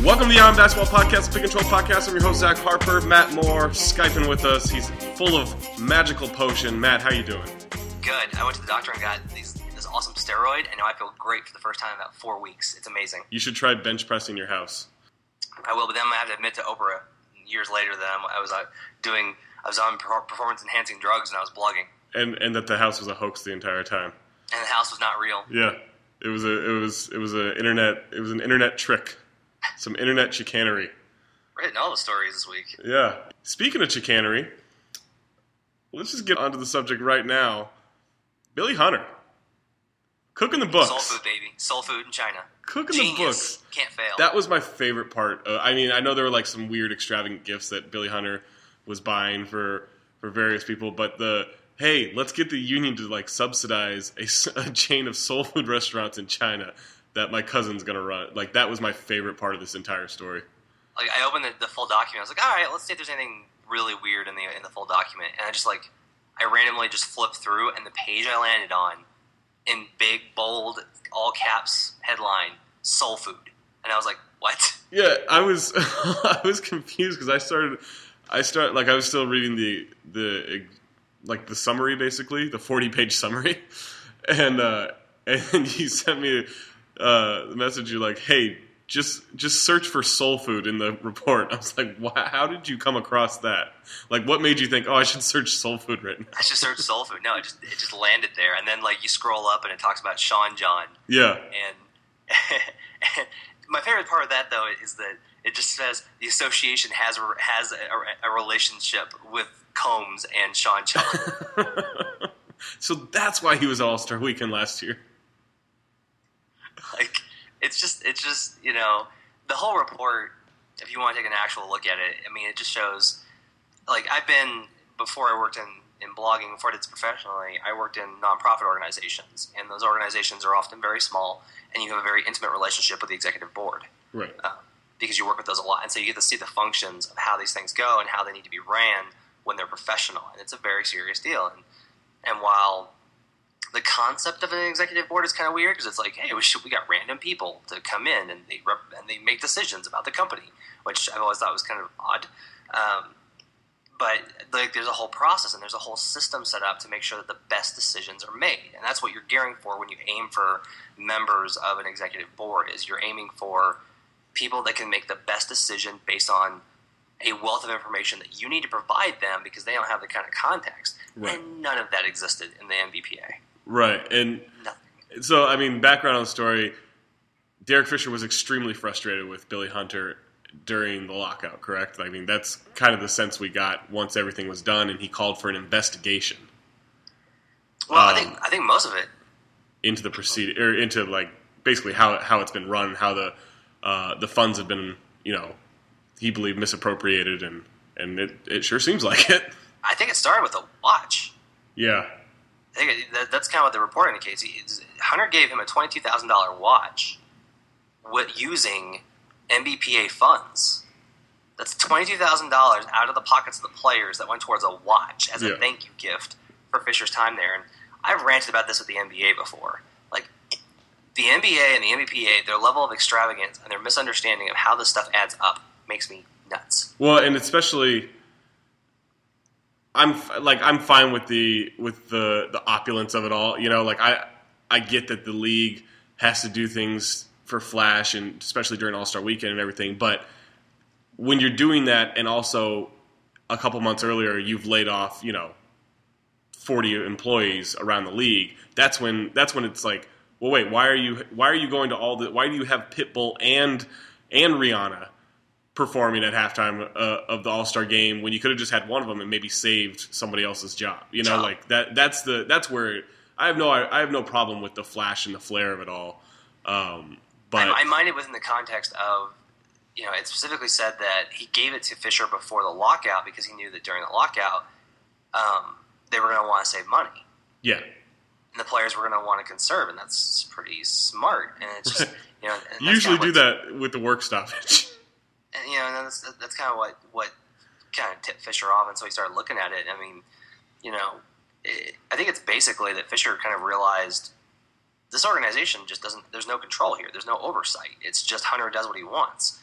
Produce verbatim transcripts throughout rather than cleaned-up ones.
Welcome to the Iron Basketball Podcast, Pick and Control Podcast. I'm your host, Zach Harper. Matt Moore, Skyping with us. He's full of magical potion. Matt, how you doing? Good. I went to the doctor and got these, this awesome steroid, and now I feel great for the first time in about four weeks. It's amazing. You should try bench pressing your house. I will, but then I have to admit to Oprah years later that I was uh, doing, I was on performance-enhancing drugs, and I was blogging. And and that the house was a hoax the entire time. And the house was not real. Yeah, it was a it was it was a internet it was an internet trick. Some internet chicanery. We're hitting all the stories this week. Yeah. Speaking of chicanery, let's just get onto the subject right now. Billy Hunter. Cooking the books. Soul food, baby. Soul food in China. Cooking Genius. the books. Can't fail. That was my favorite part. Uh, I mean, I know there were like some weird extravagant gifts that Billy Hunter was buying for, for various people, but the, hey, let's get the union to like subsidize a, a chain of soul food restaurants in China that my cousin's going to run. Like, that was my favorite part of this entire story. Like, I opened the, the full document. I was like, all right, let's see if there's anything really weird in the in the full document. And I just, like, I randomly just flipped through, and the page I landed on, in big, bold, all caps headline, soul food. And I was like, what? Yeah, I was I was confused because I started, I start like, I was still reading the, the like, the summary, basically, the forty-page summary. And, uh, and he sent me Uh, the message, you're like, hey, just just search for soul food in the report. I was like, wow, how did you come across that? Like, what made you think, oh, I should search soul food right now? I should search soul food. No, it just it just landed there, and then like you scroll up and it talks about Sean John. Yeah. And, and my favorite part of that though is that it just says the association has has a, a relationship with Combs and Sean John. So that's why he was All-Star Weekend last year. Like, it's just, it's just, you know, the whole report, if you want to take an actual look at it, I mean, it just shows, like, I've been, before I worked in, in blogging, before I did this professionally, I worked in nonprofit organizations, and those organizations are often very small, and you have a very intimate relationship with the executive board. Right. Uh, because you work with those a lot, and so you get to see the functions of how these things go and how they need to be ran when they're professional, and it's a very serious deal. And, and while the concept of an executive board is kind of weird because it's like, hey, we, should, we got random people to come in and they rep, and they make decisions about the company, which I've always thought was kind of odd. Um, but like, there's a whole process and there's a whole system set up to make sure that the best decisions are made, and that's what you're gearing for when you aim for members of an executive board. Is you're aiming for people that can make the best decision based on a wealth of information that you need to provide them because they don't have the kind of context, right. And none of that existed in the N B P A. Right, and Nothing. So, I mean, background on the story, Derek Fisher was extremely frustrated with Billy Hunter during the lockout, correct? I mean, that's kind of the sense we got once everything was done, and he called for an investigation. Well, um, I think I think most of it into the proceed or into like basically how how it's been run, how the uh, the funds have been, you know, he believed misappropriated, and and it it sure seems like it. I think it started with a watch. Yeah. I think it, that, that's kind of what the report indicates. He, Hunter gave him a twenty-two thousand dollars watch with, using N B P A funds. That's twenty-two thousand dollars out of the pockets of the players that went towards a watch as a yeah. thank you gift for Fisher's time there. And I've ranted about this with the N B A before. Like, the N B A and the N B P A, their level of extravagance and their misunderstanding of how this stuff adds up makes me nuts. Well, and especially, I'm like I'm fine with the with the, the opulence of it all. You know, like I I get that the league has to do things for flash, and especially during All-Star Weekend and everything. But when you're doing that, and also a couple months earlier, you've laid off, you know, forty employees around the league. That's when that's when it's like, well, wait, why are you why are you going to all the why do you have Pitbull and and Rihanna performing at halftime uh, of the All-Star game when you could have just had one of them and maybe saved somebody else's job? You know, job. like that. That's the that's where I have no I, I have no problem with the flash and the flair of it all. Um, but I, I mind it within the context of, you know, it specifically said that he gave it to Fisher before the lockout because he knew that during the lockout, um, they were going to want to save money. Yeah. And the players were going to want to conserve, and that's pretty smart. And it's just, you know, and usually do that with the work stoppage. And, you know, and that's that's kind of what what kind of tipped Fisher off, and so he started looking at it. I mean, you know, it, I think it's basically that Fisher kind of realized this organization just doesn't. There's no control here. There's no oversight. It's just Hunter does what he wants.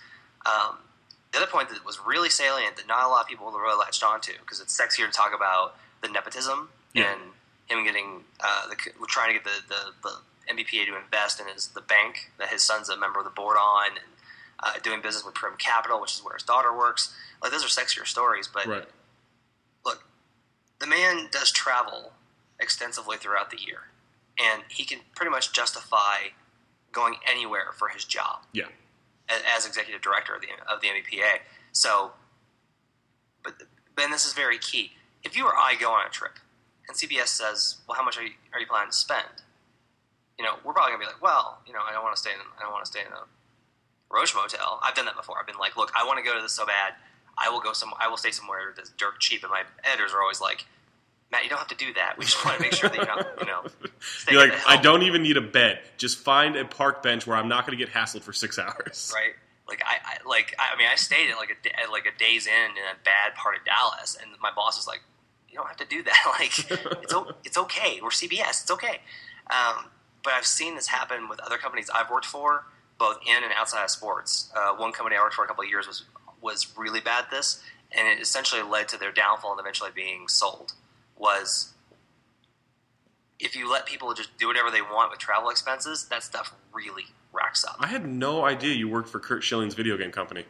Um, the other point that was really salient that not a lot of people really latched onto, because it's sexier to talk about the nepotism Yeah. and him getting uh, the, trying to get the, the, the M B P A to invest in his the bank that his son's a member of the board on, and uh, doing business with Prim Capital, which is where his daughter works. Like, those are sexier stories, but Right. look, the man does travel extensively throughout the year, and he can pretty much justify going anywhere for his job. Yeah. As, as executive director of the of the M B P A. So, but Ben, this is very key. If you or I go on a trip, and C B S says, "Well, how much are you, are you planning to spend?" You know, we're probably gonna be like, "Well, you know, I don't want to stay in I don't want to stay in a Roche motel." I've done that before. I've been like, "Look, I want to go to this so bad. I will go some. I will stay somewhere that's dirt cheap." And my editors are always like, "Matt, you don't have to do that. We just want to make sure that you're not, you know." You're like, I don't even need a bed. Just find a park bench where I'm not going to get hassled for six hours. Right. Like I, I like I mean I stayed at like a at like a Days Inn in a bad part of Dallas, and my boss was like, "You don't have to do that. Like it's o- it's okay. We're C B S. It's okay." Um, but I've seen this happen with other companies I've worked for, both in and outside of sports. Uh, one company I worked for a couple of years was was really bad at this, and it essentially led to their downfall and eventually being sold. Was if you let people just do whatever they want with travel expenses, that stuff really racks up. I had no idea you worked for Kurt Schilling's video game company.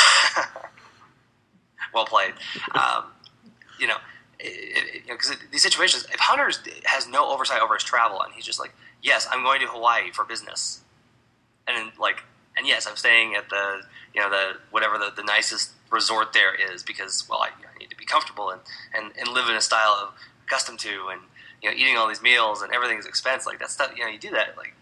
Well played. Um, you know, because you know, these situations, if Hunter has no oversight over his travel, and he's just like, "Yes, I'm going to Hawaii for business," and then, like, and yes, I'm staying at the, you know, the whatever the, the nicest resort there is because, well, I, I need to be comfortable and, and, and live in a style of accustomed to, and you know, eating all these meals and everything's expense like that stuff. You know, you do that like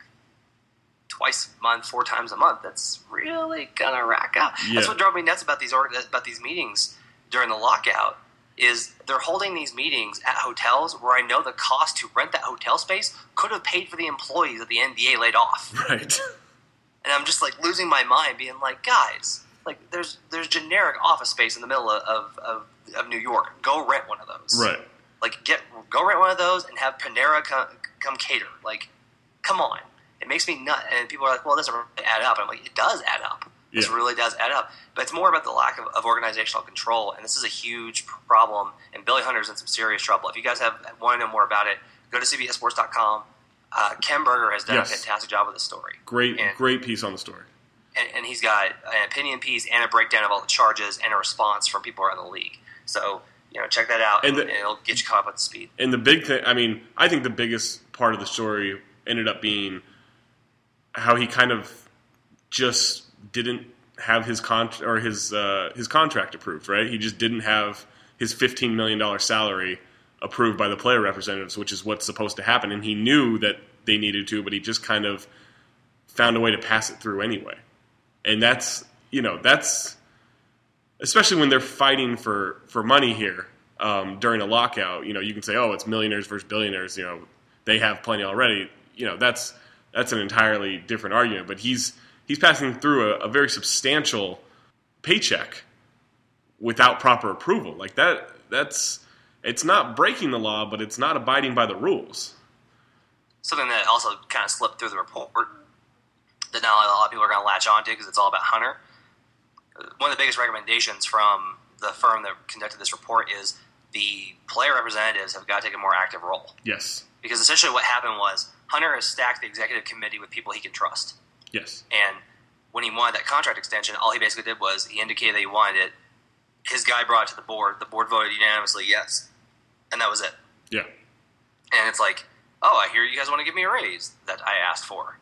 twice a month, four times a month. That's really gonna rack up. Yeah. That's what drove me nuts about these about these meetings during the lockout. Is they're holding these meetings at hotels where I know the cost to rent that hotel space could have paid for the employees that the N B A laid off. Right. And I'm just like losing my mind, being like, guys, like there's there's generic office space in the middle of of, of New York. Go rent one of those. Right. Like get go rent one of those and have Panera come, come cater. Like, come on. It makes me nut. And people are like, well, it doesn't really add up. And I'm like, it does add up. This Yeah. really does add up. But it's more about the lack of, of organizational control. And this is a huge problem. And Billy Hunter's in some serious trouble. If you guys have want to know more about it, go to C B S Sports dot com. Uh, Ken Berger has done Yes. a fantastic job with the story. Great, and, great piece on the story. And, and he's got an opinion piece and a breakdown of all the charges and a response from people around the league. So, you know, check that out, and, And the- and it'll get you caught up to speed. And the big thing, I mean, I think the biggest part of the story ended up being how he kind of just didn't have his con or his uh, his contract approved, right? He just didn't have his fifteen million dollars salary approved by the player representatives, which is what's supposed to happen. And he knew that they needed to, but he just kind of found a way to pass it through anyway. And that's, you know, that's, especially when they're fighting for, for money here um, during a lockout, you know, you can say, oh, it's millionaires versus billionaires, you know, they have plenty already. You know, that's that's an entirely different argument. But he's he's passing through a, a very substantial paycheck without proper approval. Like that, that's, it's not breaking the law, but it's not abiding by the rules. Something that also kind of slipped through the report that not a lot of people are going to latch onto because it's all about Hunter. One of the biggest recommendations from the firm that conducted this report is the player representatives have got to take a more active role. Yes. Because essentially what happened was Hunter has stacked the executive committee with people he can trust. Yes. And when he wanted that contract extension, all he basically did was he indicated that he wanted it. His guy brought it to the board. The board voted unanimously yes. And that was it. Yeah. And it's like, oh, I hear you guys want to give me a raise that I asked for.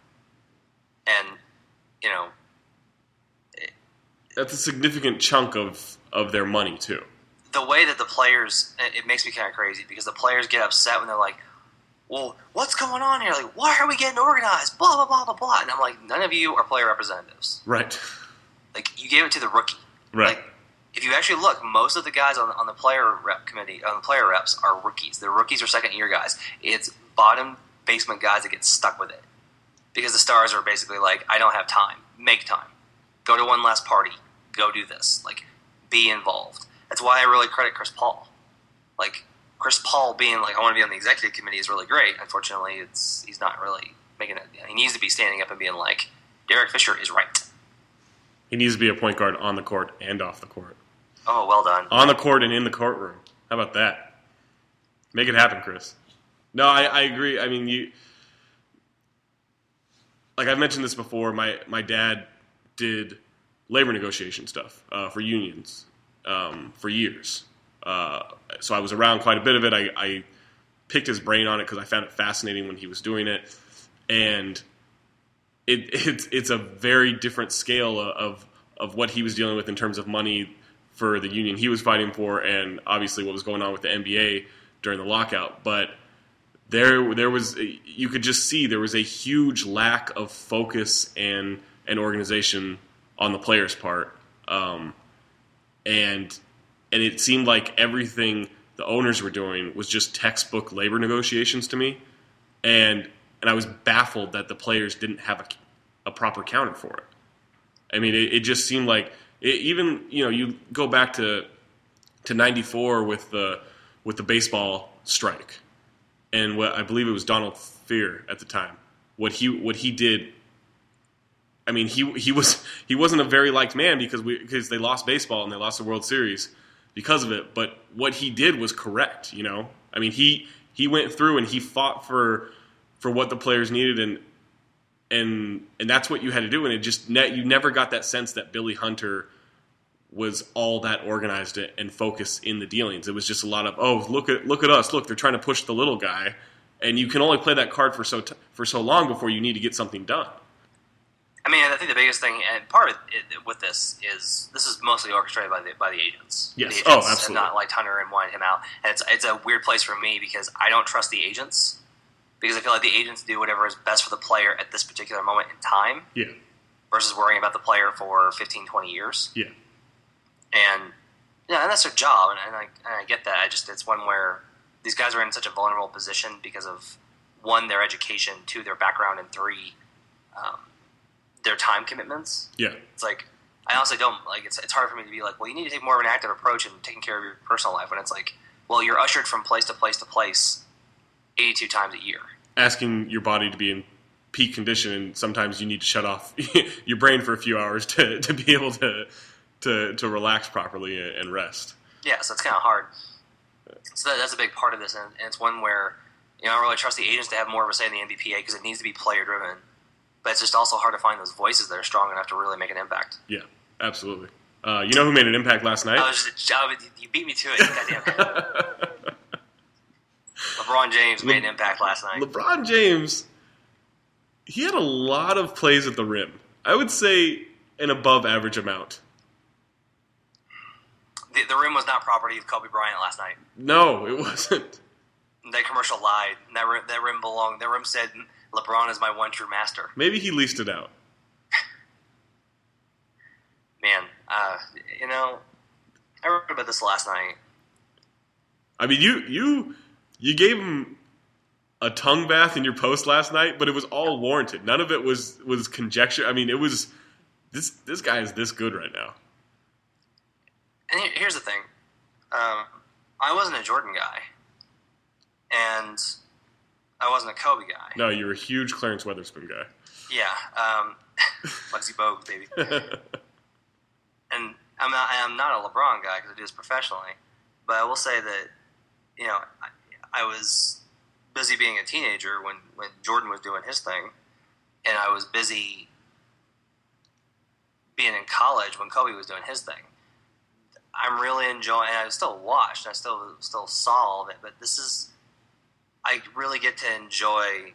And, you know, it, that's a significant chunk of, of their money, too. the way that the players, it makes me kind of crazy because the players get upset when they're like, well, what's going on here? Like, why are we getting organized? Blah, blah, blah, blah, blah. And I'm like, none of you are player representatives. Right. Like, you gave it to the rookie. Right. Like, if you actually look, most of the guys on, on the player rep committee, on the player reps, are rookies. The rookies are second-year guys. It's bottom basement guys that get stuck with it. Because the stars are basically like, I don't have time. Make time. Go to one last party. Go do this. Like, be involved. That's why I really credit Chris Paul. Like, Chris Paul being like, I want to be on the executive committee is really great. Unfortunately, it's he's not really making it. He needs to be standing up and being like, Derek Fisher is right. He needs to be a point guard on the court and off the court. Oh, well done. On the court and in the courtroom. How about that? Make it happen, Chris. No, I, I agree. I mean, you. Like I've mentioned this before, my, my dad did labor negotiation stuff uh, for unions um, for years. Uh, so I was around quite a bit of it. I, I picked his brain on it because I found it fascinating when he was doing it. And it, it's it's a very different scale of of what he was dealing with in terms of money for the union he was fighting for, and obviously what was going on with the N B A during the lockout. But there there was you could just see there was a huge lack of focus and and organization on the players' part, um, and and it seemed like everything the owners were doing was just textbook labor negotiations to me, and. And I was baffled that the players didn't have a, a proper counter for it. I mean, it, it just seemed like it, even you know you go back to to ninety-four with the with the baseball strike, and what I believe it was Donald Fear at the time. What he what he did. I mean, he he was he wasn't a very liked man because we because they lost baseball and they lost the World Series because of it. But what he did was correct. You know, I mean, he he went through and he fought for. for what the players needed, and and and that's what you had to do. And it just ne- you never got that sense that Billy Hunter was all that organized and focused in the dealings. It was just a lot of, oh, look at look at us, look, they're trying to push the little guy, and you can only play that card for so t- for so long before you need to get something done. I mean, I think the biggest thing, and part of it with this is this is mostly orchestrated by the by the agents. Yes, the agents oh, absolutely. Have not liked Hunter and wanted him out, and it's it's a weird place for me because I don't trust the agents. Because I feel like the agents do whatever is best for the player at this particular moment in time. Yeah. Versus worrying about the player for fifteen, twenty years. Yeah. And yeah, and that's their job, and, and, I, and I get that. I just it's one where these guys are in such a vulnerable position because of one, their education, two, their background, and three, um, their time commitments. Yeah. It's like I honestly don't like. It's it's hard for me to be like, well, you need to take more of an active approach in taking care of your personal life. When it's like, well, you're ushered from place to place to place eighty-two times a year. Asking your body to be in peak condition, and sometimes you need to shut off your brain for a few hours to, to be able to, to to relax properly and rest. Yeah, so it's kind of hard. So that, that's a big part of this, and, and it's one where you know I don't really trust the agents to have more of a say in the N B P A because it needs to be player driven. But it's just also hard to find those voices that are strong enough to really make an impact. Yeah, absolutely. Uh, you know who made an impact last night? I was just, I, you beat me to it. Goddamn. LeBron James made an impact last night. LeBron James, he had a lot of plays at the rim. I would say an above average amount. The, the rim was not property of Kobe Bryant last night. No, it wasn't. That commercial lied. That rim, that rim belonged. That rim said, LeBron is my one true master. Maybe he leased it out. Man, uh, you know, I wrote about this last night. I mean, you you... You gave him a tongue bath in your post last night, but it was all warranted. None of it was, was conjecture. I mean, it was this this guy is this good right now. And here's the thing: um, I wasn't a Jordan guy, and I wasn't a Kobe guy. No, you're a huge Clarence Weatherspoon guy. Yeah, um, Muggsy Bogues, baby. And I'm not I'm not a LeBron guy because I do this professionally, but I will say that you know. I, I was busy being a teenager when, when Jordan was doing his thing, and I was busy being in college when Kobe was doing his thing. I'm really enjoying, and I still watched, and I still still saw all of it, but this is, I really get to enjoy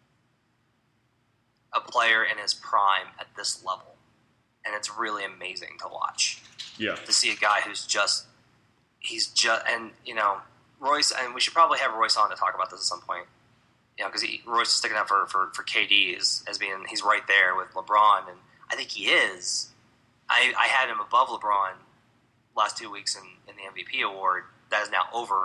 a player in his prime at this level, and it's really amazing to watch. Yeah. To see a guy who's just, he's just, and, you know, Royce, and we should probably have Royce on to talk about this at some point. You know, because Royce is sticking up for, for, for K D as, as being, he's right there with LeBron, and I think he is. I, I had him above LeBron last two weeks in, in the M V P award. That is now over.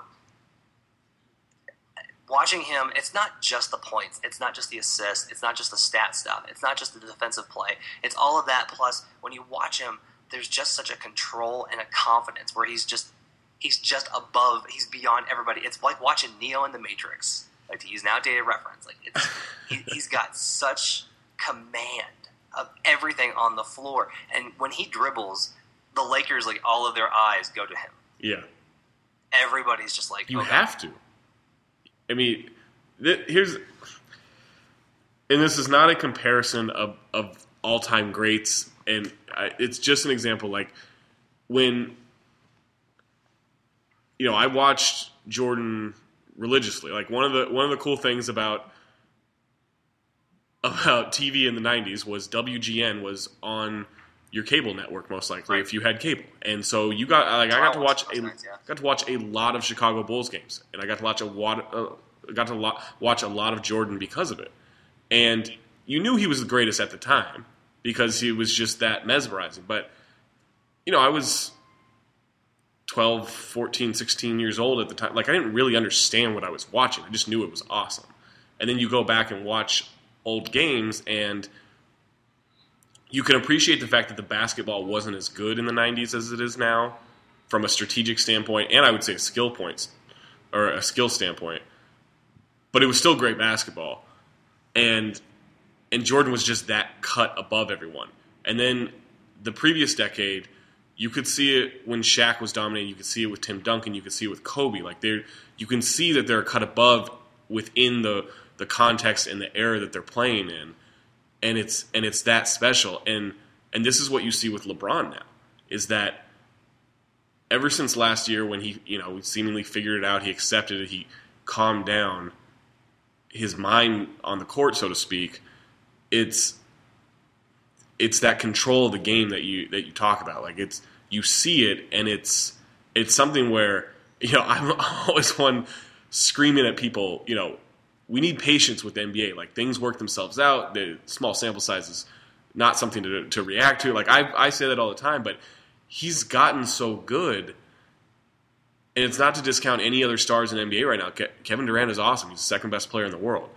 Watching him, it's not just the points. It's not just the assists. It's not just the stat stuff. It's not just the defensive play. It's all of that, plus when you watch him, there's just such a control and a confidence where he's just he's just above, he's beyond everybody. It's like watching Neo in The Matrix, like to use an outdated reference. Like it's, he, he's got such command of everything on the floor. And when he dribbles, the Lakers, like, all of their eyes go to him. Yeah. Everybody's just like, you oh, have to. I mean, th- here's, and this is not a comparison of, of all-time greats, and I, it's just an example. Like when, you know, I watched Jordan religiously. Like one of the one of the cool things about about T V in the nineties was W G N was on your cable network, most likely, right, if you had cable. And so you got like I got to watch a nights, yeah. got to watch a lot of Chicago Bulls games, and I got to watch a lot uh, got to lo- watch a lot of Jordan because of it. And you knew he was the greatest at the time because he was just that mesmerizing. But you know, I was twelve, fourteen, sixteen years old at the time. Like I didn't really understand what I was watching. I just knew it was awesome. And then you go back and watch old games, and you can appreciate the fact that the basketball wasn't as good in the nineties as it is now from a strategic standpoint, and I would say a skill points or a skill standpoint. But it was still great basketball. And and Jordan was just that cut above everyone. And then the previous decade, you could see it when Shaq was dominating. You could see it with Tim Duncan. You could see it with Kobe. Like they, you can see that they're a cut above within the the context and the era that they're playing in. And it's and it's that special. And and this is what you see with LeBron now, is that ever since last year when he, you know, seemingly figured it out, he accepted it, he calmed down his mind on the court, so to speak, it's it's that control of the game that you that you talk about. Like it's you see it, and it's it's something where, you know, I'm always one screaming at people, you know, we need patience with the N B A. Like things work themselves out. The small sample size is not something to to react to. Like I I say that all the time, but he's gotten so good. And it's not to discount any other stars in the N B A right now. Ke- Kevin Durant is awesome. He's the second best player in the world.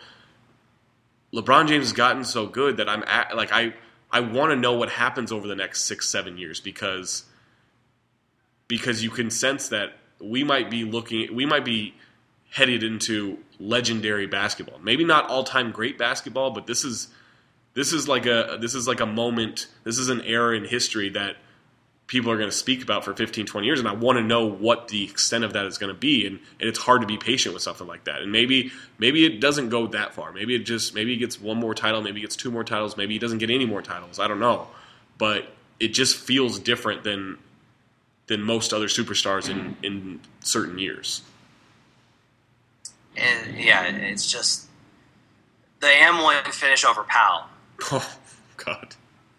LeBron James has gotten so good that I'm at, like I I want to know what happens over the next six seven years because because you can sense that we might be looking we might be headed into legendary basketball. Maybe not all time great basketball, but this is this is like a this is like a moment. This is an era in history that people are going to speak about for fifteen, twenty years, and I want to know what the extent of that is going to be, and, and it's hard to be patient with something like that. And maybe maybe it doesn't go that far. Maybe it just maybe he gets one more title, maybe he gets two more titles, maybe he doesn't get any more titles. I don't know. But it just feels different than than most other superstars in, in certain years. And yeah, it's just the M one finish over Powell. Oh God.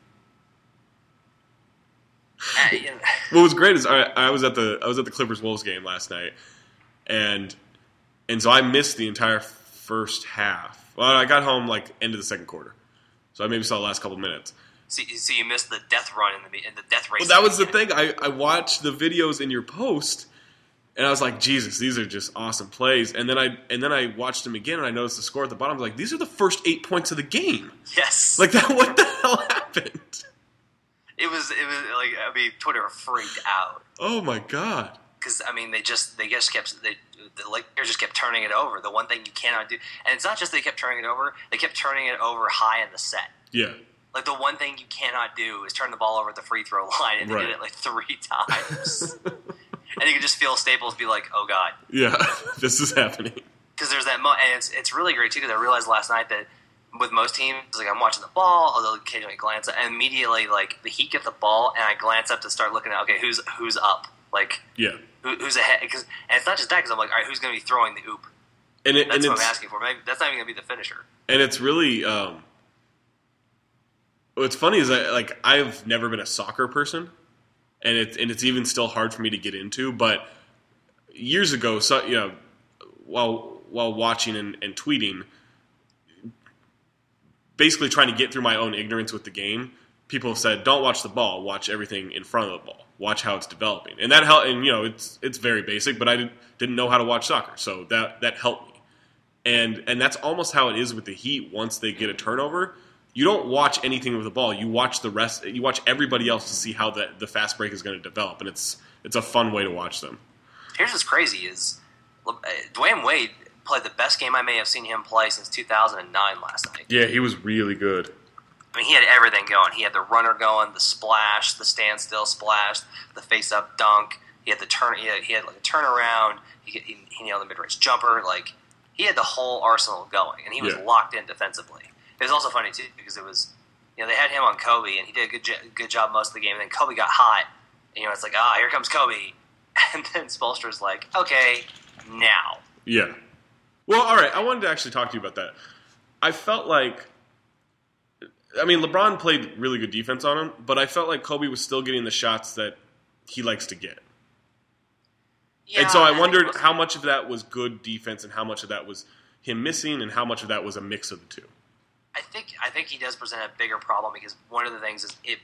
Uh, you know. What was great is I, I was at the I was at the Clippers Wolves game last night, and and so I missed the entire first half. Well, I got home like end of the second quarter, so I maybe saw the last couple minutes. So, so you missed the death run in the in the death race. Well, that was the thing. I, I watched the videos in your post, and I was like, Jesus, these are just awesome plays. And then I and then I watched them again, and I noticed the score at the bottom. I was like, these are the first eight points of the game. Yes. Like that. What the hell happened? It was, it was like, I mean, Twitter freaked out. Oh my God! Because I mean, they just, they just kept, they, the Lakers just kept turning it over. The one thing you cannot do, and it's not just they kept turning it over; they kept turning it over high in the set. Yeah. Like the one thing you cannot do is turn the ball over at the free throw line, and they right. did it like three times. And you can just feel Staples be like, "Oh God, yeah, this is happening." Because there's that, mo- and it's it's really great too. Because I realized last night that. With most teams, like I'm watching the ball, I'll occasionally glance up, and immediately, like the Heat get the ball, and I glance up to start looking at, okay, who's who's up, like yeah, who, who's ahead? Cause, and it's not just that, because I'm like, all right, who's going to be throwing the oop? And it, that's and what I'm asking for. Maybe that's not even going to be the finisher. And it's really, um, what's funny is I like I've never been a soccer person, and it's and it's even still hard for me to get into. But years ago, so you know, while while watching and, and tweeting. Basically trying to get through my own ignorance with the game, people have said, don't watch the ball, watch everything in front of the ball, watch how it's developing. And that helped, and you know, it's it's very basic, but I didn't, didn't know how to watch soccer, so that that helped me. And and that's almost how it is with the Heat once they get a turnover. You don't watch anything with the ball, you watch the rest, you watch everybody else to see how the, the fast break is going to develop, and it's it's a fun way to watch them. Here's what's crazy is Dwayne Wade played the best game I may have seen him play since two thousand nine last night. Yeah, he was really good. I mean, he had everything going. He had the runner going, the splash, the standstill splash, the face-up dunk. He had the turn. He had, he had like a turnaround. He, he, he nailed the mid-range jumper. Like, he had the whole arsenal going, and he was yeah. locked in defensively. It was also funny too because it was, you know, they had him on Kobe, and he did a good jo- good job most of the game. And then Kobe got hot. And, you know, it's like, ah, here comes Kobe, and then Spoelstra's like, okay, now. Yeah. Well, all right. I wanted to actually talk to you about that. I felt like. I mean, LeBron played really good defense on him, but I felt like Kobe was still getting the shots that he likes to get. Yeah, and so I wondered how much of that was good defense and how much of that was him missing and how much of that was a mix of the two. I think I think he does present a bigger problem because one of the things is it.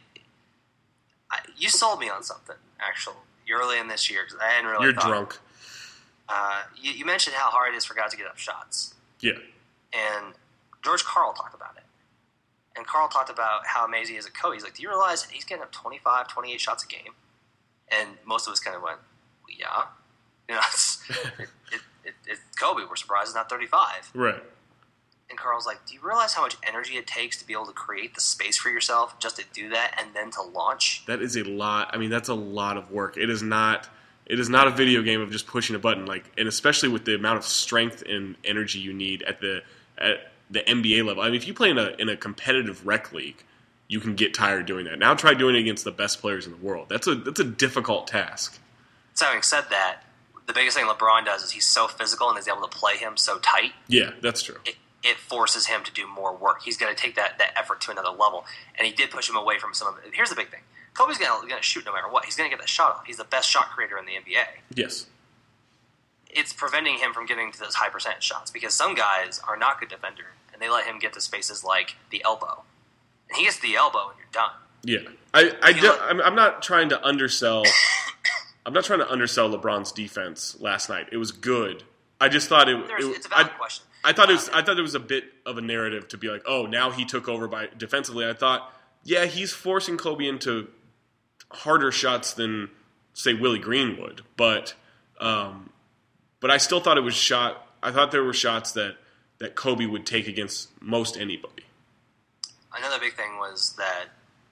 I, you sold me on something actually early in this year because I hadn't really. You're thought. drunk. Uh, you, you mentioned how hard it is for guys to get up shots. Yeah. And George Karl talked about it. And Karl talked about how amazing he is at Kobe. He's like, do you realize he's getting up twenty-five, twenty-eight shots a game? And most of us kind of went, well, yeah. You know, it's, it, it, it, it's Kobe. We're surprised it's not thirty-five. Right. And Carl's like, do you realize how much energy it takes to be able to create the space for yourself just to do that and then to launch? That is a lot. I mean, that's a lot of work. It is not it is not a video game of just pushing a button, like, and especially with the amount of strength and energy you need at the at the N B A level. I mean, if you play in a in a competitive rec league, you can get tired doing that. Now try doing it against the best players in the world. That's a that's a difficult task. So having said that, the biggest thing LeBron does is he's so physical and is able to play him so tight. Yeah, that's true. It, it forces him to do more work. He's going to take that, that effort to another level. And he did push him away from some of it. Here's the big thing. Kobe's going to shoot no matter what. He's going to get that shot off. He's the best shot creator in the N B A. Yes. It's preventing him from getting to those high percentage shots because some guys are not good defenders, and they let him get to spaces like the elbow. And he gets the elbow, and you're done. Yeah. I, I do, I'm, I'm not trying to undersell... I'm not trying to undersell LeBron's defense last night. It was good. I just thought it. There's, it it's a valid I, question. I thought it was. I thought there was a bit of a narrative to be like, oh, now he took over by defensively. I thought, yeah, he's forcing Kobe into harder shots than say Willie Green would, but, um, but I still thought it was shot. I thought there were shots that that Kobe would take against most anybody. Another big thing was that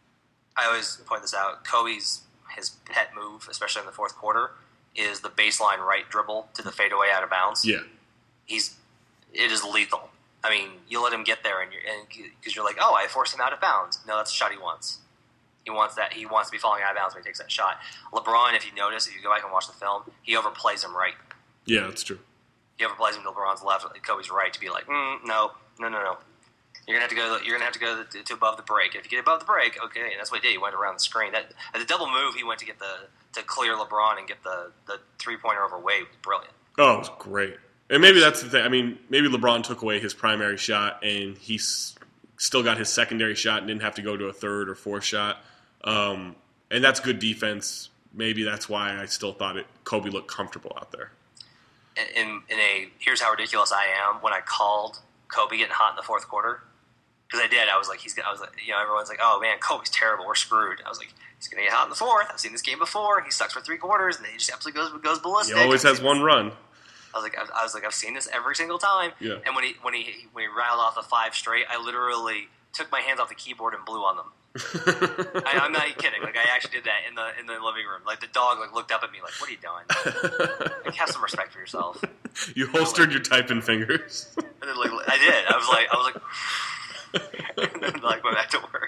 I always point this out. Kobe's his pet move, especially in the fourth quarter, is the baseline right dribble to the fadeaway out of bounds. Yeah, he's it is lethal. I mean, you let him get there, and you're because you're like, oh, I forced him out of bounds. No, that's the shot he wants. He wants that. He wants to be falling out of bounds when he takes that shot. LeBron, if you notice, if you go back and watch the film, he overplays him right. Yeah, that's true. He overplays him to LeBron's left, Kobe's right, to be like, mm, no, no, no, no. You're gonna have to go. You're gonna have to go to, to above the break. If you get above the break, okay, and that's what he did. He went around the screen. That at the double move, he went to get the to clear LeBron and get the, the three pointer over Wade. Was brilliant. Oh, it was great. And maybe that's the thing. I mean, maybe LeBron took away his primary shot, and he s- still got his secondary shot and didn't have to go to a third or fourth shot. Um, and that's good defense. Maybe that's why I still thought it. Kobe looked comfortable out there. In, in a here's how ridiculous I am when I called Kobe getting hot in the fourth quarter. Because I did, I was like, he's. I was like, you know, everyone's like, oh man, Kobe's terrible. We're screwed. I was like, he's gonna get hot in the fourth. I've seen this game before. He sucks for three quarters, and then he just absolutely goes goes ballistic. He always has one run. I was like, I was like, I've seen this every single time. Yeah. And when he when he when he rattled off the five straight, I literally took my hands off the keyboard and blew on them. I, I'm not even kidding. Like I actually did that in the in the living room. Like the dog like looked up at me like, "What are you doing? Like have some respect for yourself." You holstered your typing fingers. And then like I did. I was like, I was like. And then like went back to work.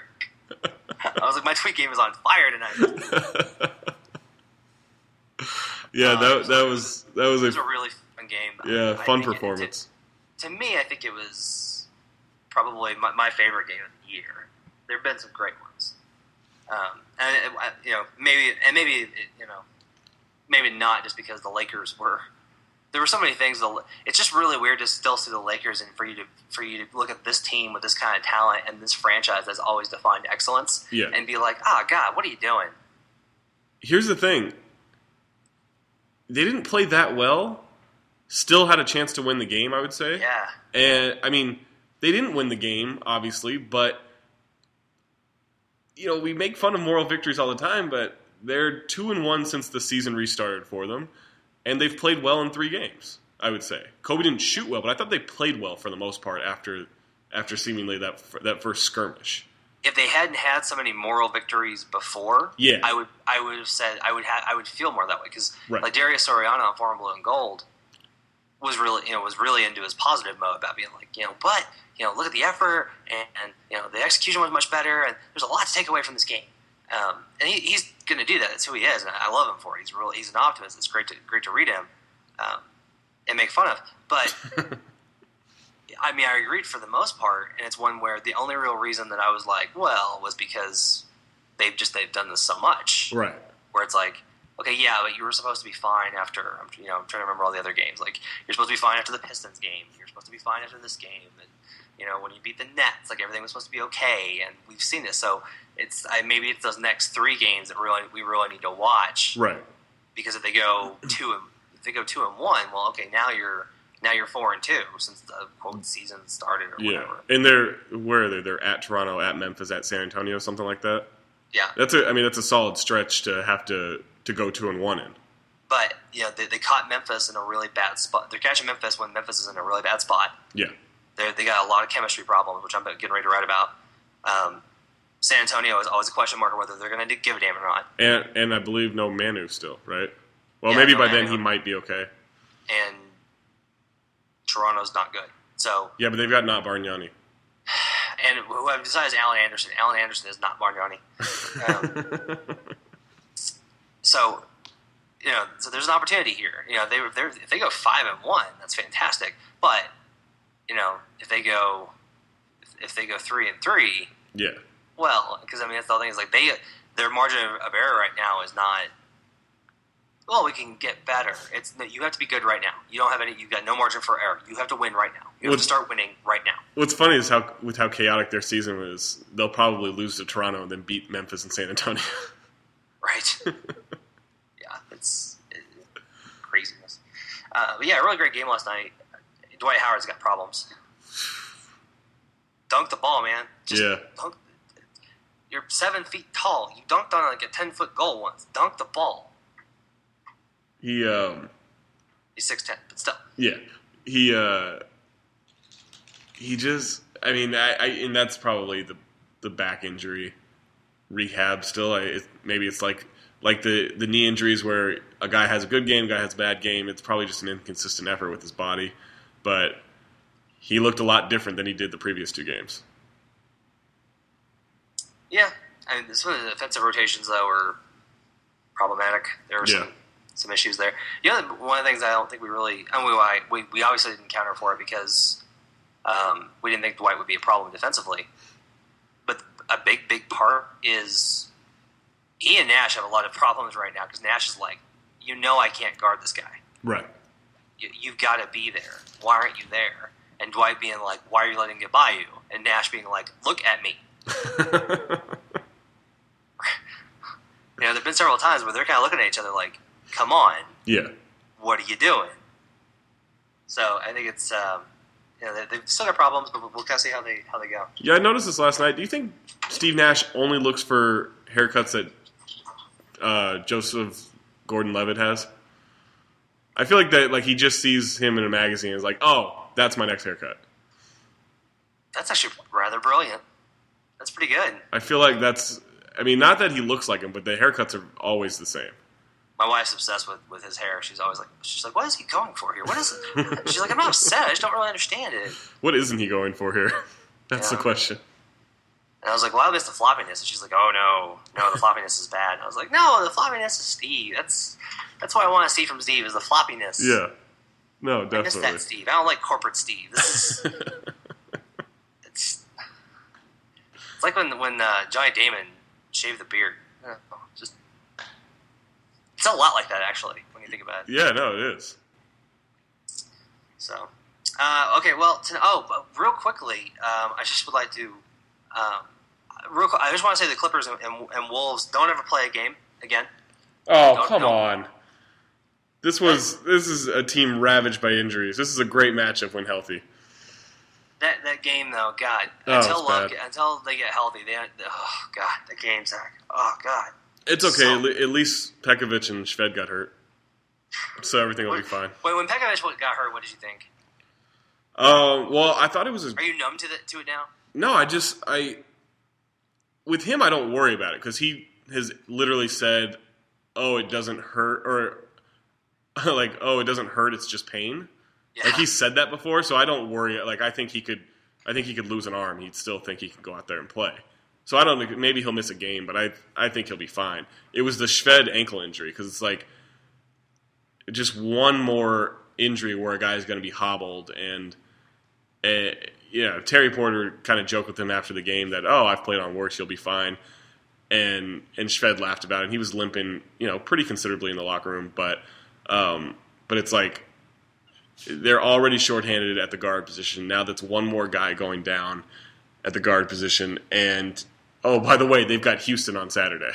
I was like, my tweet game is on fire tonight. yeah, um, that so that was that was it was a a really fun game. yeah I fun think performance. It, to, to me, I think it was probably my, my favorite game of the year. There have been some great ones, um, and it, you know maybe and maybe it, you know maybe not just because the Lakers were. There were so many things. It's just really weird to still see the Lakers, and for you to for you to look at this team with this kind of talent and this franchise that's always defined excellence, Yeah. and be like, "Ah, oh, God, what are you doing?" Here's the thing: they didn't play that well. Still had a chance to win the game, I would say. Yeah. And I mean, they didn't win the game, obviously, but you know, we make fun of moral victories all the time, but they're two and one since the season restarted for them. And they've played well in three games, I would say. Kobe didn't shoot well, but I thought they played well for the most part after after seemingly that that first skirmish. if they hadn't had so many moral victories before, yeah. I would I would have said I would have I would feel more that way because right. like Darius Soriano on Foreign Blue and Gold was really you know was really into his positive mode about being like you know but you know look at the effort and, and you know the execution was much better and there's a lot to take away from this game. Um, and he, he's going to do that. That's who he is, and I love him for it. He's real. He's an optimist. It's great to great to read him um, and make fun of. But I mean, I agreed for the most part, and it's one where the only real reason that I was like, well, was because they've just they've done this so much, right? Where it's like, okay, yeah, but you were supposed to be fine after. You know, I'm trying to remember all the other games. Like you're supposed to be fine after the Pistons game. You're supposed to be fine after this game, and you know when you beat the Nets, like everything was supposed to be okay, and we've seen this. So it's I, maybe it's those next three games that really we really need to watch, right? Because if they go two and if they go two and one, well, okay, now you're. Now you're four and two since the quote season started or yeah. whatever. And they're where are they? They're at Toronto, at Memphis, at San Antonio, something like that. Yeah, that's a. I mean, that's a solid stretch to have to, to go two and one in. But you know, they, they caught Memphis in a really bad spot. They're catching Memphis when Memphis is in a really bad spot. Yeah, they they got a lot of chemistry problems, which I'm getting ready to write about. Um, San Antonio is always a question mark whether they're going to give a damn or not. And and I believe no Manu still, right? Well, yeah, maybe no by Manu. then he might be okay. And Toronto's not good. So yeah, but they've got not Bargnani. And who besides Allen Anderson, Allen Anderson is not Bargnani. Um, so you know, so there's an opportunity here. You know, they they if they go five and one, that's fantastic. But you know, if they go if, if they go three and three, yeah. Well, because I mean that's the thing is like they their margin of error right now is not. Well, we can get better. It's you have to be good right now. You don't have any. You've got no margin for error. You have to win right now. You have what's, to start winning right now. What's funny is how with how chaotic their season was, they'll probably lose to Toronto and then beat Memphis and San Antonio. Right. Yeah, it's it, craziness. Uh, but yeah, a really great game last night. Dwight Howard's got problems. Dunk the ball, man. Just yeah. Dunk. You're seven feet tall. You dunked on like a ten foot goal once. Dunk the ball. He um he's six ten, but still. Yeah. He uh he just I mean I, I and that's probably the the back injury rehab still. I, it, maybe it's like like the the knee injuries where a guy has a good game, a guy has a bad game. It's probably just an inconsistent effort with his body, but he looked a lot different than he did the previous two games. Yeah, I mean, some of the defensive rotations though were problematic. There were yeah. some some issues there. You know, one of the things I don't think we really, I mean, we we, we obviously didn't counter for it because um, we didn't think Dwight would be a problem defensively. But a big, big part is he and Nash have a lot of problems right now because Nash is like, you know, I can't guard this guy. Right. You, you've got to be there. Why aren't you there? And Dwight being like, why are you letting him get by you? And Nash being like, look at me. You know, there have been several times where they're kind of looking at each other like, come on. Yeah. What are you doing? So I think it's, um, you know, they, they've still got problems, but we'll, we'll kind of see how they how they go. Yeah, I noticed this last night. Do you think Steve Nash only looks for haircuts that uh, Joseph Gordon-Levitt has? I feel like that, like he just sees him in a magazine and is like, oh, that's my next haircut. That's actually rather brilliant. That's pretty good. I feel like that's, I mean, not that he looks like him, but the haircuts are always the same. My wife's obsessed with, with his hair. She's always like, she's like, what is he going for here? What is it? She's like, I'm not upset. I just don't really understand it. What isn't he going for here? That's yeah. the question. And I was like, well, I miss the floppiness. And she's like, oh, no. No, the floppiness is bad. And I was like, no, the floppiness is Steve. That's that's what I want to see from Steve is the floppiness. Yeah. No, definitely. I miss that Steve. I don't like corporate Steve. This is... it's, it's like when, when uh, Johnny Damon shaved the beard. Just... It's a lot like that, actually, when you think about it. Yeah, no, it is. So, uh, okay, well, to, oh, but real quickly, um, I just would like to, um, real. I just want to say the Clippers and, and, and Wolves don't ever play a game again. Oh, don't, come don't. on! This was this is a team ravaged by injuries. This is a great matchup when healthy. That that game though, God, Oh, until it's Love, bad. until they get healthy, they oh God, the game's like, oh God. It's okay. So- At le- at least Pekovic and Shved got hurt, so everything will be fine. Wait, when Pekovic got hurt, what did you think? Um, well, I thought it was. A, Are you numb to the, to it now? no, I just I. with him, I don't worry about it because he has literally said, "Oh, it doesn't hurt," or like, "Oh, it doesn't hurt. It's just pain." Yeah. Like he's said that before, so I don't worry. Like I think he could, I think he could lose an arm. He'd still think he can go out there and play. So I don't think maybe he'll miss a game, but I I think he'll be fine. It was the Shved ankle injury because it's like just one more injury where a guy is going to be hobbled and. Uh, Yeah, Terry Porter kind of joked with him after the game that, oh, I've played on worse, you'll be fine. And and Shved laughed about it. And he was limping, you know, pretty considerably in the locker room. But um, but it's like they're already shorthanded at the guard position. Now that's one more guy going down at the guard position. And, oh, by the way, they've got Houston on Saturday.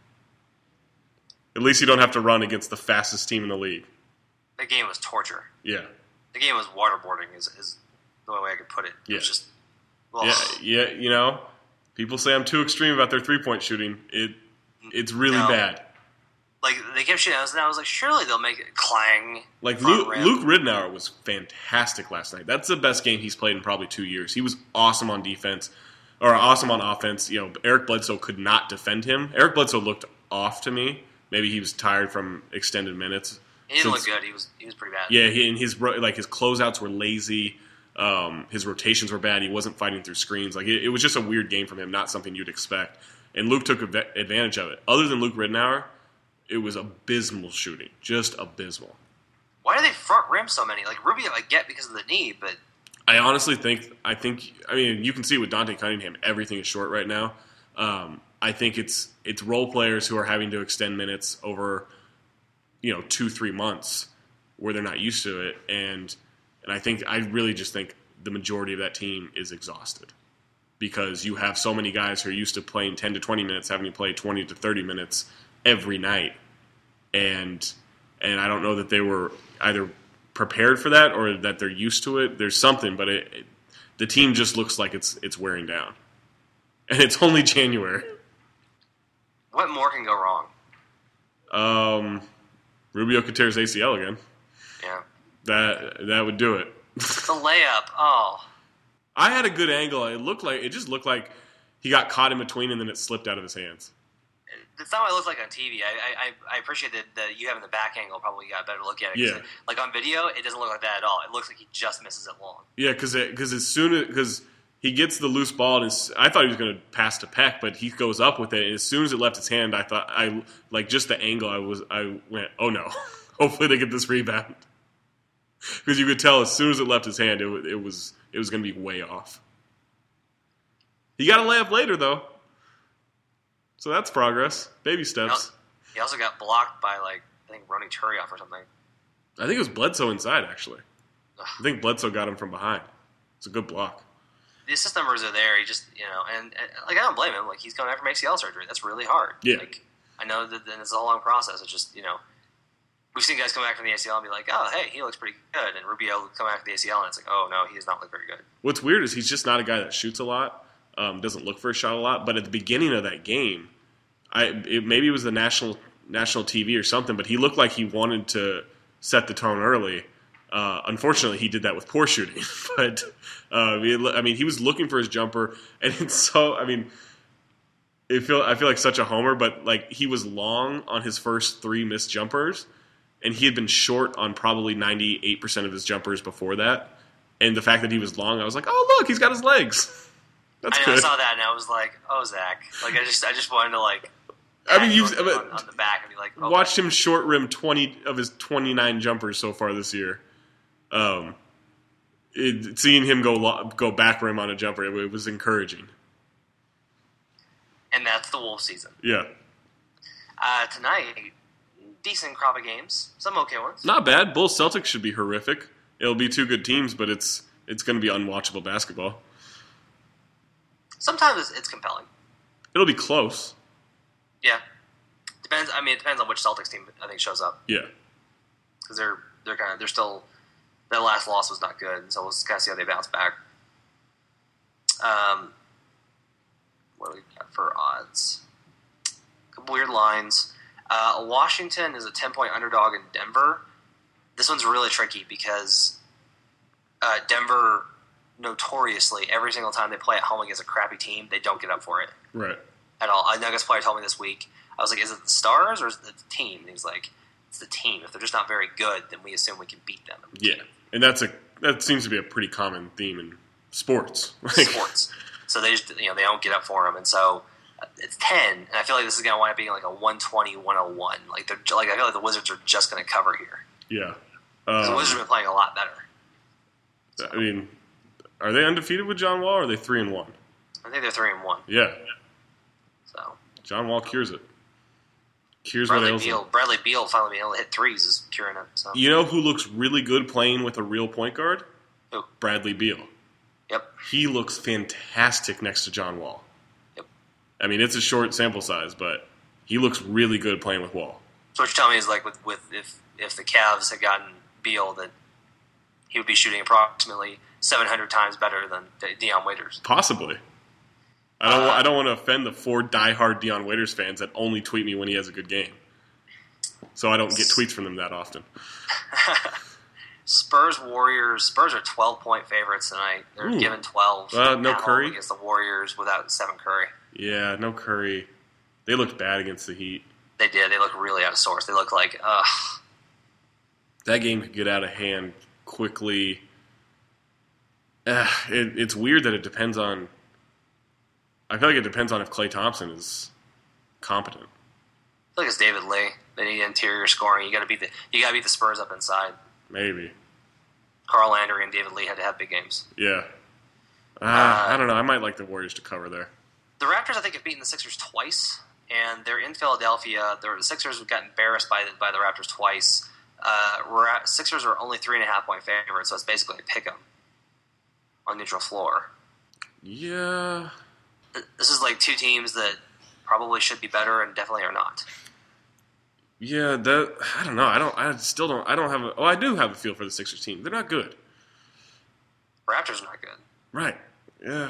At least you don't have to run against the fastest team in the league. The game was torture. Yeah. The game was waterboarding is, is the only way I could put it. It yeah. was just, ugh. yeah, yeah, you know, people say I'm too extreme about their three-point shooting. It, it's really no. bad. Like, they kept shooting, and I was like, surely they'll make it clang. Like, Luke, Luke Ridnour was fantastic last night. That's the best game he's played in probably two years. He was awesome on defense, or awesome on offense. You know, Eric Bledsoe could not defend him. Eric Bledsoe looked off to me. Maybe he was tired from extended minutes. He didn't Since, look good. He was he was pretty bad. Yeah, he, and his like his closeouts were lazy. Um, his rotations were bad. He wasn't fighting through screens. Like it, it was just a weird game from him, not something you'd expect. And Luke took advantage of it. Other than Luke Ridnour, it was abysmal shooting, just abysmal. Why do they front rim so many? Like Rubio, I get because of the knee, but I honestly think I think I mean you can see with Dante Cunningham, everything is short right now. Um, I think it's it's role players who are having to extend minutes over, you know, two three months where they're not used to it, and and I think I really just think the majority of that team is exhausted because you have so many guys who are used to playing ten to twenty minutes, having to play twenty to thirty minutes every night, and and I don't know that they were either prepared for that or that they're used to it. There's something, but it, it, the team just looks like it's it's wearing down, and it's only January. What more can go wrong? Um, Rubio could tear his A C L again. Yeah, that that would do it. The layup. Oh, I had a good angle. It looked like it just looked like he got caught in between, and then it slipped out of his hands. That's not what it looks like on T V. I I, I appreciate that, that you having the back angle probably got a better look at it. Yeah. It, like on video, it doesn't look like that at all. It looks like he just misses it long. Yeah, because because as soon as because he gets the loose ball, and I thought he was going to pass to Peck, but he goes up with it, and as soon as it left his hand, I thought I like just the angle. I was I went, oh no, hopefully they get this rebound, because you could tell as soon as it left his hand, it, it was it was going to be way off. He got a layup later though. So that's progress. Baby steps. He also got blocked by, like, I think Ronny Turioff or something. I think it was Bledsoe inside, actually. Ugh. I think Bledsoe got him from behind. It's a good block. The assist numbers are there. He just, you know, and, and like, I don't blame him. Like, he's going after A C L surgery. That's really hard. Yeah. Like, I know that it's a long process. It's just, you know, we've seen guys come back from the A C L and be like, oh, hey, he looks pretty good. And Rubio come back from the A C L and it's like, oh, no, he does not look very good. What's weird is he's just not a guy that shoots a lot, um, doesn't look for a shot a lot. But at the beginning of that game, I it, maybe it was the national national T V or something, but he looked like he wanted to set the tone early. Uh, unfortunately, he did that with poor shooting. but uh, I mean, he was looking for his jumper, and it's so. I mean, it feel I feel like such a homer, but like he was long on his first three missed jumpers, and he had been short on probably ninety-eight percent of his jumpers before that. And the fact that he was long, I was like, oh look, he's got his legs. That's I know, good. I saw that, and I was like, oh Zach, like I just I just wanted to like. I mean, you've on, on, on the back and be like, oh, watched him short rim twenty of his twenty-nine jumpers so far this year. Um, it, seeing him go go back rim on a jumper, it, it was encouraging. And that's the Wolves season. Yeah. Uh, tonight, decent crop of games, some okay ones. Not bad. Bulls Celtics should be horrific. It'll be two good teams, but it's it's going to be unwatchable basketball. Sometimes it's, it's compelling. It'll be close. Yeah, depends. I mean, it depends on which Celtics team I think shows up. Yeah, because they're they're kind of they're still that last loss was not good, so we'll kind of see how they bounce back. Um, what do we got for odds? A couple weird lines. Uh, Washington is a ten point underdog in Denver. This one's really tricky because uh, Denver notoriously every single time they play at home against a crappy team, they don't get up for it. Right. at all. I Nuggets player told me this week. I was like, is it the Stars or is it the team? And he's like, it's the team. If they're just not very good, then we assume we can beat them. Yeah, and that's a that seems to be a pretty common theme in sports. Sports. So they just you know they don't get up for them, and so uh, it's ten. And I feel like this is going to wind up being like a one twenty, one oh one. Like they're like I feel like the Wizards are just going to cover here. Yeah, um, the Wizards have been playing a lot better. So. I mean, are they undefeated with John Wall? Or are they three and one? I think they're three and one. Yeah. So John Wall cures it. Cures Bradley what ails Beal, him. Bradley Beal finally being able to hit threes is curing it. So. You know who looks really good playing with a real point guard? Who? Bradley Beal. Yep. He looks fantastic next to John Wall. Yep. I mean, it's a short sample size, but he looks really good playing with Wall. So what you're telling me is like with, with if if the Cavs had gotten Beal, that he would be shooting approximately seven hundred times better than Deion Waiters. Possibly. I don't. Uh, I don't want to offend the four diehard Deion Waiters fans that only tweet me when he has a good game. So I don't get tweets from them that often. Spurs Warriors. Spurs are twelve point favorites tonight. They're Ooh. given twelve. Uh, no at home Curry against the Warriors without Stephen Curry. Yeah, no Curry. They looked bad against the Heat. They did. They look really out of sorts. They look like ugh. That game could get out of hand quickly. Uh, it, it's weird that it depends on. I feel like it depends on if Klay Thompson is competent. I feel like it's David Lee. They need interior scoring. You got to beat the you got to beat the Spurs up inside. Maybe. Carl Landry and David Lee had to have big games. Yeah. Uh, Uh, I don't know. I might like the Warriors to cover there. The Raptors, I think, have beaten the Sixers twice, and they're in Philadelphia. They're, the Sixers got embarrassed by the, by the Raptors twice. Uh, we're at, Sixers are only three and a half point favorites, so it's basically a pick 'em on neutral floor. Yeah. This is like two teams that probably should be better and definitely are not. Yeah, that I don't know. I don't. I still don't. I don't have. A, oh, I do have a feel for the Sixers team. They're not good. Raptors are not good. Right. Yeah.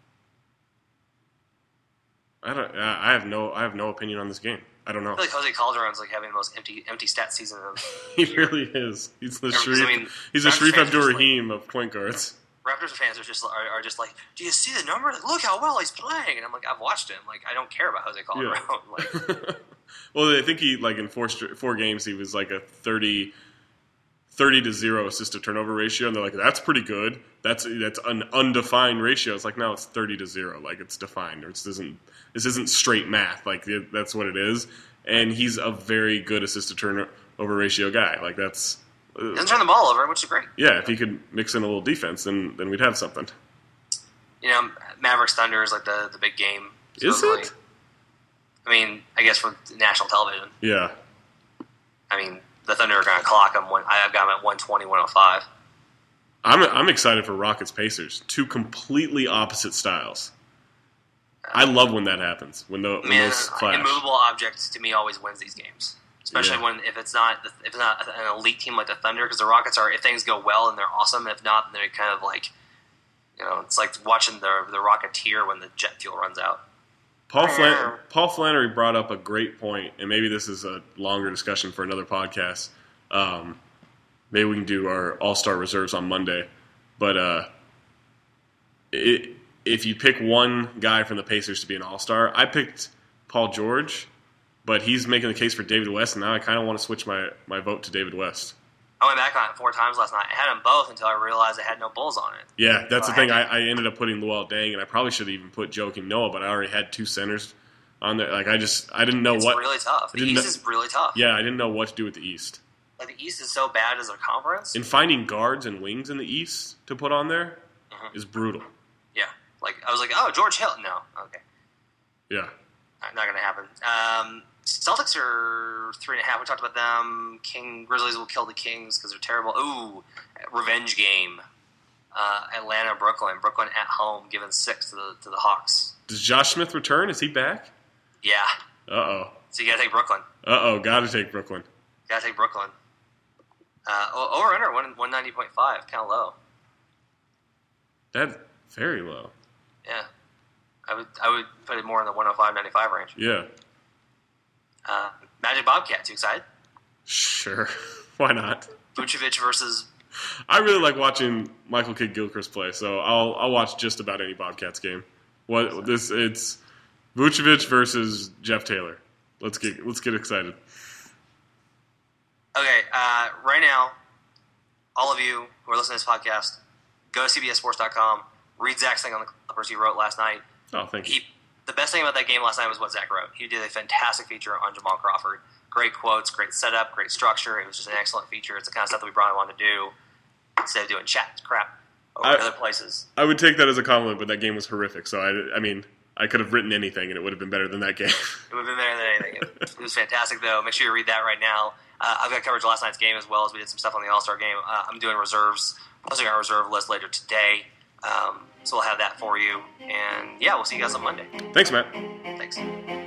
I don't. I have no. I have no opinion on this game. I don't know. I feel like Jose Calderon's like having the most empty empty stat season of He really is. He's the Because, Sharif. I mean, he's the Raptors Sharif fans are just Abdur-Rahim of point guards. Raptors fans are just are, are just like, do you see the number? Look how well he's playing. And I'm like, I've watched him. Like, I don't care about Jose Calderon. Yeah. Like, Well, I think he like in four str- four games he was like a thirty, thirty to zero assist to turnover ratio, and they're like, that's pretty good. That's that's an undefined ratio. It's like, no, it's thirty to zero. Like, it's defined. Or this isn't this isn't straight math. Like, it, that's what it is. And he's a very good assist to turnover ratio guy. Like, that's uh, doesn't turn the ball over, which is great. yeah. If he could mix in a little defense, then then we'd have something. You know, Mavericks Thunder is like the, the big game. Is supposedly. it? I mean, I guess for national television. Yeah. I mean, the Thunder are going to clock them. One, I've got them at one twenty, one oh five. I'm I'm excited for Rockets Pacers. Two completely opposite styles. I love when that happens. When, the, when Man, those clash. immovable objects to me always wins these games, especially Yeah. when if it's not if it's not an elite team like the Thunder, because the Rockets are if things go well and they're awesome. If not, then they're kind of like, you know, it's like watching the the Rocketeer when the jet fuel runs out. Paul, Flan- Paul Flannery brought up a great point, and maybe this is a longer discussion for another podcast. Um, maybe we can do our All-Star reserves on Monday. But uh, it, if you pick one guy from the Pacers to be an All-Star, I picked Paul George, but he's making the case for David West, and now I kind of want to switch my, my vote to David West. I went back on it four times last night. I had them both until I realized I had no Bulls on it. Yeah, that's So the I thing. had I, I ended up putting Luol Deng, and I probably should have even put Joakim Noah, but I already had two centers on there. Like, I just, I didn't know It's what. really tough. The didn't East know- is really tough. Yeah, I didn't know what to do with the East. Like the East is so bad as a conference. And finding guards and wings in the East to put on there Mhm. is brutal. Yeah, like I was like, oh, George Hill. No, okay, Yeah. not, not going to happen. Um, Celtics are three and a half. We talked about them. King Grizzlies will kill the Kings because they're terrible. Ooh, revenge game. Uh, Atlanta, Brooklyn. Brooklyn at home, giving six to the to the Hawks. Does Josh Smith return? Is he back? Yeah, Uh-oh. so you got to take Brooklyn. Uh-oh. Got to take Brooklyn. Got to take Brooklyn. Uh, o- over under one one ninety point five, kind of low. That's very low. Yeah, I would I would put it more in the one hundred five ninety-five range. Yeah. Uh, Magic Bobcats, you excited? Sure. Why not? Vucevic versus I really like watching Michael Kidd Gilchrist play, so I'll I'll watch just about any Bobcats game. What this it's Vucevic versus Jeff Taylor. Let's get let's get excited. Okay, uh, right now, all of you who are listening to this podcast, go to C B S Sports dot com, read Zach's thing on the Clippers he wrote last night. Oh, thank you. He, the best thing about that game last night was what Zach wrote. He did a fantastic feature on Jamal Crawford. Great quotes, great setup, great structure. It was just an excellent feature. It's the kind of stuff that we probably wanted to do instead of doing chat crap over I, other places. I would take that as a compliment, but that game was horrific. So, I, I mean, I could have written anything, and it would have been better than that game. It would have been better than anything. It, it was fantastic, though. Make sure you read that right now. Uh, I've got coverage of last night's game as well as we did some stuff on the All-Star game. Uh, I'm doing reserves. Posting our reserve list later today. Um, so we'll have that for you. And, yeah, we'll see you guys on Monday. Thanks, Matt. Thanks.